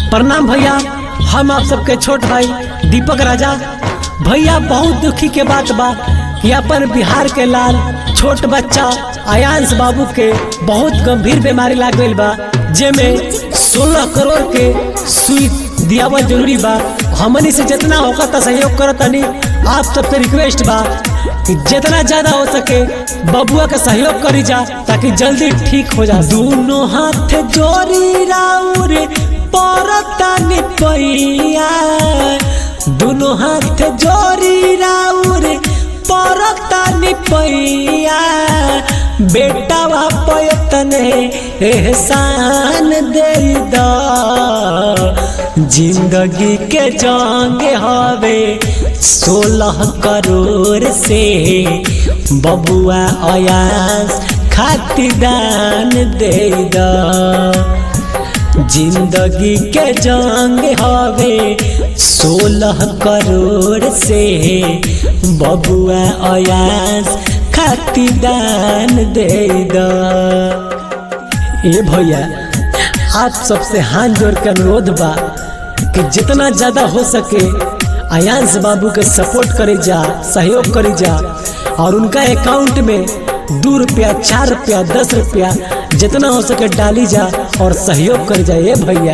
प्रणाम भैया, हम आप सबके छोट भाई दीपक राजा। भैया बहुत दुखी के बात बा कि अपन बिहार के लाल छोट बच्चा आयांश बाबू के बहुत गंभीर बीमारी लाग गई बा, जेमे 16 करोड़ के सुई दियावल जरूरी बा। हमनी से जितना होगा सहयोग करतनी। आप सबसे रिक्वेस्ट बा कि जितना ज्यादा हो सके बबुआ का सहयोग करी जा ताकि जल्दी ठीक हो जा। दोनों हाथ जोड़ी राउर परतानी पैया, दोनों हाथ जोड़ी राउर परतानी पैया, बेटा वापयतने एहसान दे दा। जिंदगी के जंग हवे 16 करोड़ से, बबुआ आयांश खातिदान दे दा। जिंदगी के जंग हवे 16 करोड़ से, बबुआ आयांश खातिदान दे दा। ए भैया, आप सबसे हाथ जोड़ के अनुरोध बा कि जितना ज्यादा हो सके आयांश बाबू के सपोर्ट करी जा, सहयोग करी जा और उनका अकाउंट में 2 रुपया, 4 रुपया, 10 रुपया जितना हो सके डाली जा और सहयोग कर जाए भैया।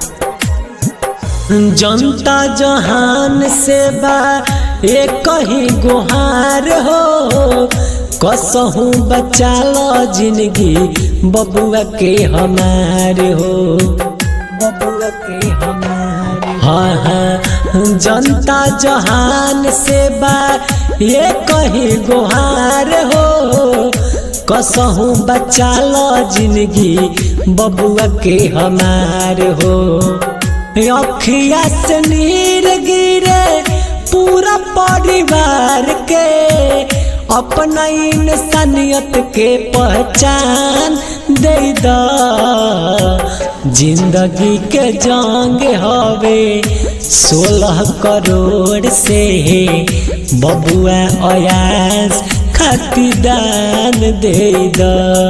जनता जहान से बा एक ही गुहार हो, कसहूँ बचा लो जिंदगी बबुआ के हमारे हो, बबुआ के हमारे। हाँ हाँ, जनता जहान से बा एक ही गुहार हो, कसहूँ बचा लो जिंदगी बबुआ के हमारे हो। अखिया से नीर गिरे पूरा परिवार के, अपना इंसानियत के पहचान दे दा। जिंदगी के जंग हवे 16 करोड़ से, बबुआ आयांश खातिदान दे दा।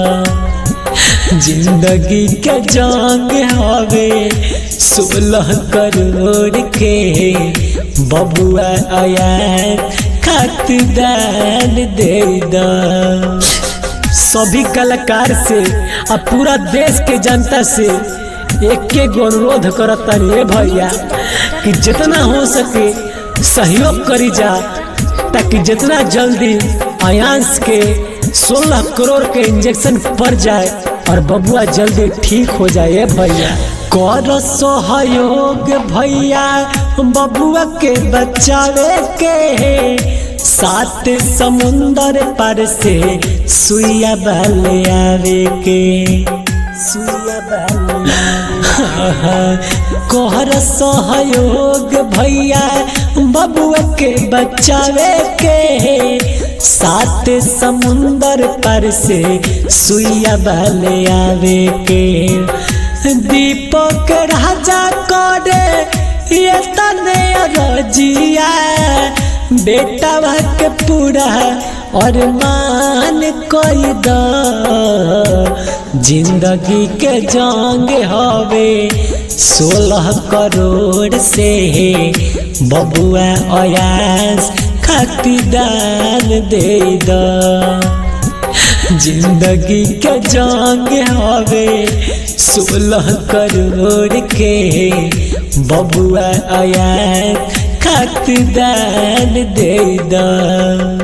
जिंदगी के जंग हवे 16 करोड़ के, बबुआ आयांश खातिदान दे दा। सभी कलाकार से और पूरा देश के जनता से एक अनुरोध करता रे भैया कि जितना हो सके सहयोग करी जा ताकि जितना जल्दी आयांश के 16 करोड़ के इंजेक्शन पड़ जाए और बबुआ जल्दी ठीक हो जाए भैया। कर सहयोग भैया बबुआ के बचावे के, 7 समुंदर पार से सुइया बाल आवे के, सुइया बाल। कर सहयोग भैया बबुआ के बचावे के, 7 समुंदर पार से सुइया बाल आवे के। दीपक राजा करे ये तने रजिया, बेटा के पूरा और मान कोई दा। जिंदगी के जंग हवे 16 करोड़ से, बबुआ आयांश खातिदान दे दा। जिंदगी के जंग हवे 16 करोड़ के, बबुआ आयांश खातिदान दे दा।